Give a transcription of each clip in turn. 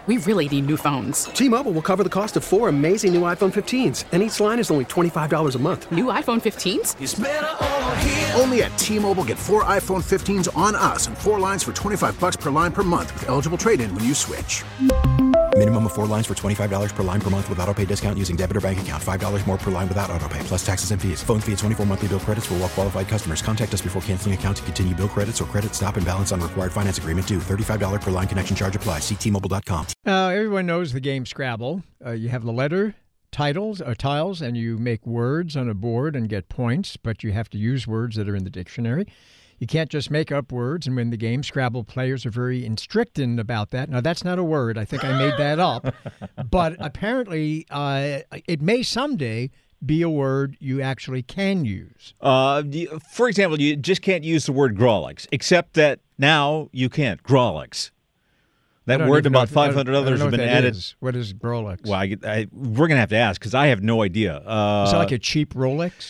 We really need new phones. T-Mobile will cover the cost of 4 amazing new iPhone 15s, and each line is only $25 a month. New iPhone 15s? It's better over here. Only at T-Mobile, get 4 iPhone 15s on us and 4 lines for $25 per line per month with eligible trade-in when you switch. Minimum of 4 lines for $25 per line per month with autopay discount using debit or bank account. $5 more per line without autopay, plus taxes and fees. Phone fee at 24 monthly bill credits for well-qualified customers. Contact us before canceling account to continue bill credits or credit stop and balance on required finance agreement due. $35 per line connection charge applies. See T-Mobile.com. Everyone knows the game Scrabble. You have the letter, tiles, and you make words on a board and get points, but you have to use words that are in the dictionary. You can't just make up words and win the game. Scrabble players are very strict about that. Now, that's not a word. I think I made that up. But apparently, it may someday be a word you actually can use. For example, you just can't use the word Grawlix, except that now you can't. Grawlix. That word, about 500 others have been added. What is Grawlix? Well, we're going to have to ask because I have no idea. Is it like a cheap Rolex?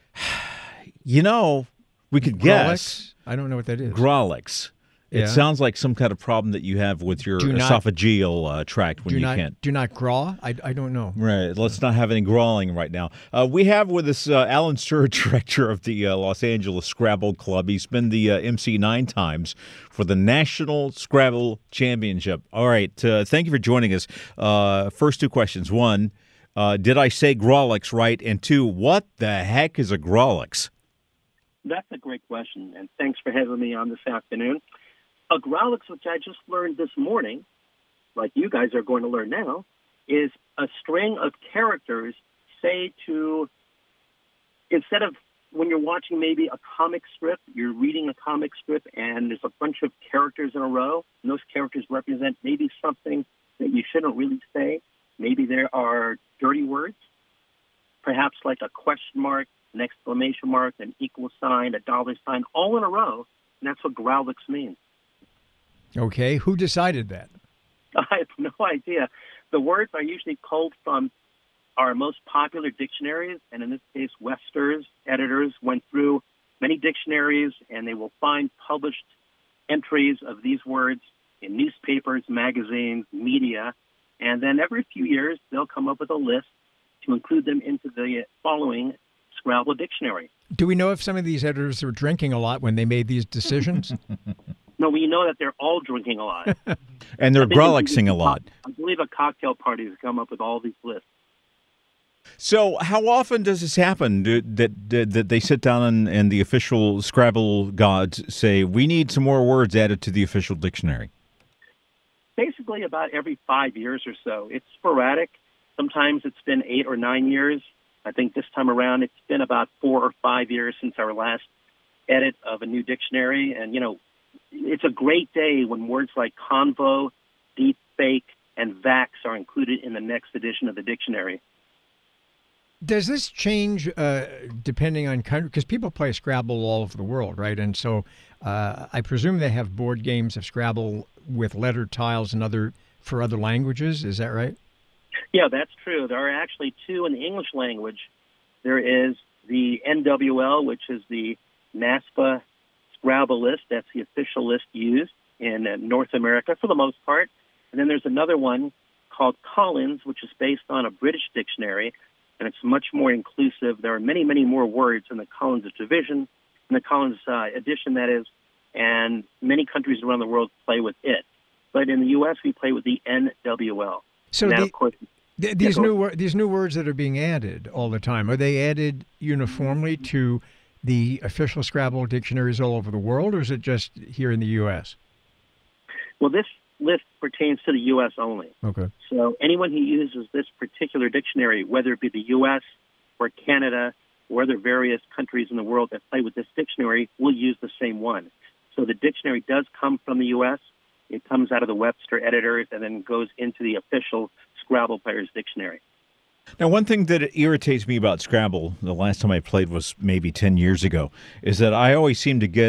We could guess. I don't know what that is. Grawlix. It sounds like some kind of problem that you have with your esophageal tract when you can't. Do not graw? I don't know. Right. Let's not have any grawling right now. We have with us Alan Sturr, director of the Los Angeles Scrabble Club. He's been the MC 9 times for the National Scrabble Championship. All right. Thank you for joining us. First 2 questions. 1, did I say Grawlix right? And 2, what the heck is a Grawlix? That's a great question, and thanks for having me on this afternoon. A Grawlix, which I just learned this morning, like you guys are going to learn now, is a string of characters, say to, instead of when you're watching maybe a comic strip, you're reading a comic strip and there's a bunch of characters in a row, and those characters represent maybe something that you shouldn't really say. Maybe there are dirty words, perhaps like a question mark, an exclamation mark, an equal sign, a dollar sign, all in a row, and that's what Grawlix means. Okay, who decided that? I have no idea. The words are usually culled from our most popular dictionaries, and in this case, Webster's editors went through many dictionaries, and they will find published entries of these words in newspapers, magazines, media, and then every few years, they'll come up with a list to include them into the following Scrabble dictionary. Do we know if some of these editors were drinking a lot when they made these decisions? No, we know that they're all drinking a lot. And they're Grawlixing a lot. I believe a cocktail party has come up with all these lists. So how often does this happen, that they sit down and the official Scrabble gods say, we need some more words added to the official dictionary? Basically about every 5 years or so. It's sporadic. Sometimes it's been 8 or 9 years. I think this time around it's been about 4 or 5 years since our last edit of a new dictionary. And, it's a great day when words like convo, deep fake, and vax are included in the next edition of the dictionary. Does this change depending on country? Because people play Scrabble all over the world, right? And so I presume they have board games of Scrabble with letter tiles and for other languages. Is that right? Yeah, that's true. There are actually 2 in the English language. There is the NWL, which is the NASPA Scrabble list. That's the official list used in North America for the most part. And then there's another one called Collins, which is based on a British dictionary, and it's much more inclusive. There are many, many more words in the Collins edition, that is, and many countries around the world play with it. But in the U.S., we play with the NWL. So that, of course, these new words that are being added all the time, are they added uniformly to the official Scrabble dictionaries all over the world, or is it just here in the U.S.? Well, this list pertains to the U.S. only. Okay. So anyone who uses this particular dictionary, whether it be the U.S. or Canada or other various countries in the world that play with this dictionary, will use the same one. So the dictionary does come from the U.S., it comes out of the Webster editors and then goes into the official Scrabble Players Dictionary. Now, one thing that irritates me about Scrabble, the last time I played was maybe 10 years ago, is that I always seem to get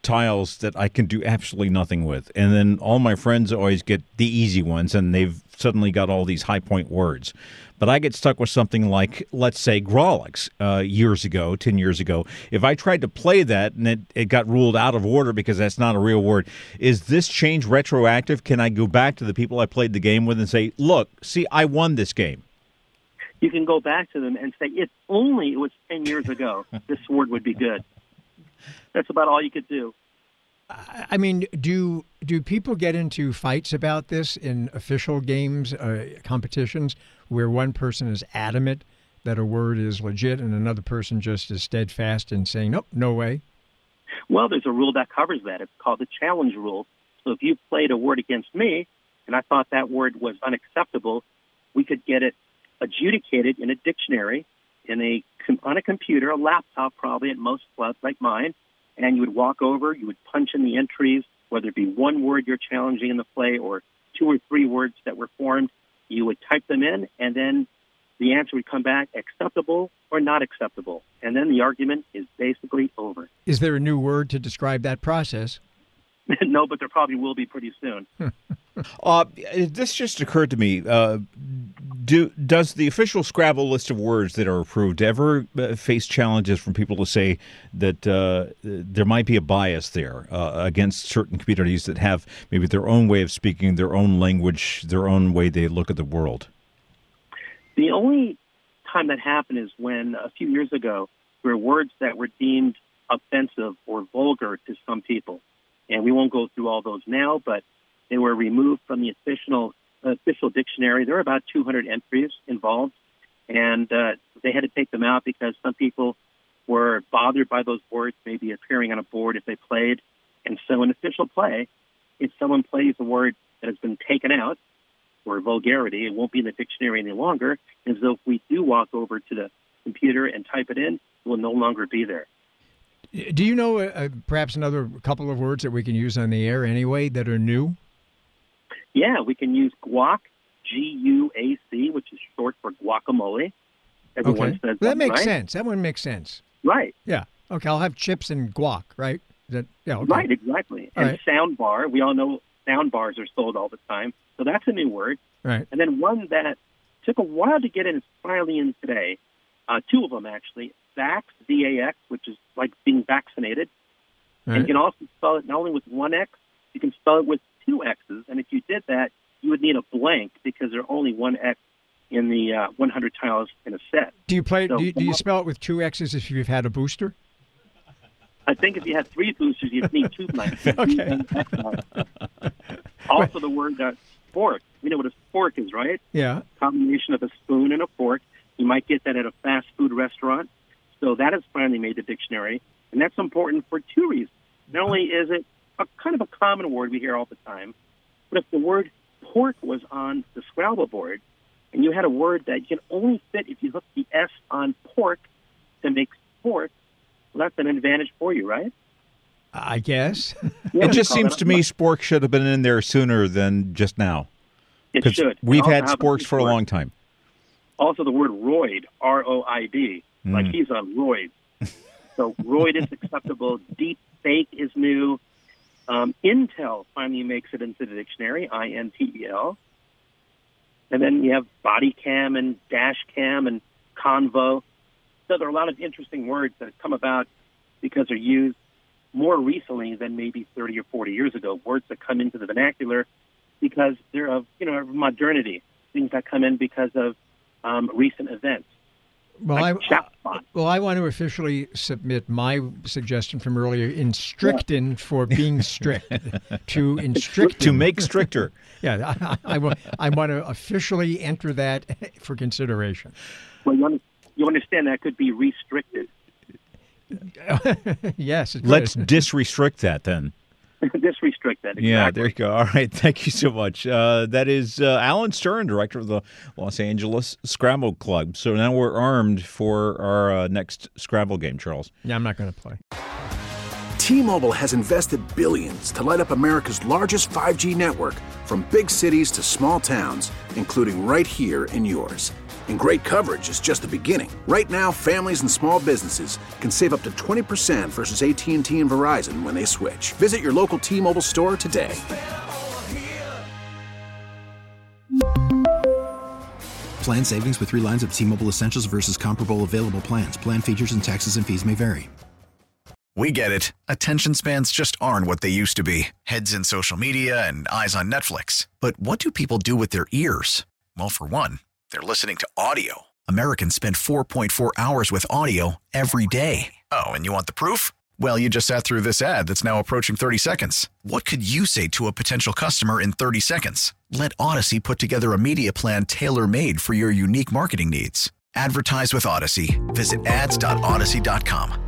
tiles that I can do absolutely nothing with. And then all my friends always get the easy ones, and they've suddenly got all these high point words. But I get stuck with something like, let's say, Grawlix 10 years ago. If I tried to play that and it got ruled out of order because that's not a real word, is this change retroactive? Can I go back to the people I played the game with and say, look, see, I won this game? You can go back to them and say, if only it was 10 years ago, this word would be good. That's about all you could do. I mean, do people get into fights about this in official games, competitions, where one person is adamant that a word is legit and another person just is steadfast in saying, nope, no way? Well, there's a rule that covers that. It's called the challenge rule. So if you played a word against me and I thought that word was unacceptable, we could get it adjudicated in a dictionary, on a computer, a laptop probably at most clubs like mine, and you would walk over, you would punch in the entries, whether it be one word you're challenging in the play or 2 or 3 words that were formed. You would type them in, and then the answer would come back acceptable or not acceptable. And then the argument is basically over. Is there a new word to describe that process? No, but there probably will be pretty soon. This just occurred to me. Does the official Scrabble list of words that are approved ever face challenges from people to say that there might be a bias there against certain communities that have maybe their own way of speaking, their own language, their own way they look at the world? The only time that happened is when a few years ago there were words that were deemed offensive or vulgar to some people. And we won't go through all those now, but they were removed from the official dictionary. There were about 200 entries involved, and they had to take them out because some people were bothered by those words maybe appearing on a board if they played. And so in official play, if someone plays a word that has been taken out for vulgarity, it won't be in the dictionary any longer. And so if we do walk over to the computer and type it in, it will no longer be there. Do you know perhaps another couple of words that we can use on the air anyway that are new? Yeah, we can use guac, G-U-A-C, which is short for guacamole. Everyone says that makes right? sense. That one makes sense. Right. Yeah. Okay, I'll have chips and guac, right? Yeah. Okay. Right, exactly. All and right. Sound bar, we all know sound bars are sold all the time. So that's a new word. Right. And then one that took a while to get in is finally in today. 2 of them, actually. Vax, V-A-X, which is like being vaccinated. Right. And you can also spell it not only with 1 X, you can spell it with 2 X's. And if you did that, you would need a blank because there's only 1 X in the 100 tiles in a set. Do you play? So, do you spell it with 2 X's if you've had a booster? I think if you had 3 boosters, you'd need 2 blanks. Okay. Also, the word fork. We know what a fork is, right? Yeah. Combination of a spoon and a fork. You might get that at a fast food restaurant. So that has finally made the dictionary. And that's important for 2 reasons. Not only is it a kind of a common word we hear all the time, but if the word pork was on the Scrabble board and you had a word that you can only fit if you hook the S on pork to make sport, well, that's an advantage for you, right? I guess. Yeah, It just we call seems that to me spork should have been in there sooner than just now. It Because should. we've Also had have sporks for a word. long time. Also, the word roid, R-O-I-D, like he's on roids. So roid is acceptable. Deep fake is new. Intel finally makes it into the dictionary, I-N-T-E-L. And then you have body cam and dash cam and convo. So there are a lot of interesting words that have come about because they're used more recently than maybe 30 or 40 years ago. Words that come into the vernacular because they're of modernity. Things that come in because of recent events. Well, like chatbot. I want to officially submit my suggestion from earlier in stricten for being strict to instrict To make stricter. Yeah, I want to officially enter that for consideration. Well, you understand that could be restricted. Yes, it Let's could. disrestrict that then. Disrestrict that. Exactly. Yeah, there you go. All right, thank you so much. That is Alan Stern, director of the Los Angeles Scrabble Club. So now we're armed for our next Scrabble game, Charles. Yeah, I'm not going to play. T-Mobile has invested billions to light up America's largest 5G network, from big cities to small towns, including right here in yours. And great coverage is just the beginning. Right now, families and small businesses can save up to 20% versus AT&T and Verizon when they switch. Visit your local T-Mobile store today. Plan savings with 3 lines of T-Mobile Essentials versus comparable available plans. Plan features and taxes and fees may vary. We get it. Attention spans just aren't what they used to be. Heads in social media and eyes on Netflix. But what do people do with their ears? Well, for one, they're listening to audio. Americans spend 4.4 hours with audio every day. Oh, and you want the proof? Well, you just sat through this ad that's now approaching 30 seconds. What could you say to a potential customer in 30 seconds? Let Odyssey put together a media plan tailor-made for your unique marketing needs. Advertise with Odyssey. Visit ads.odyssey.com.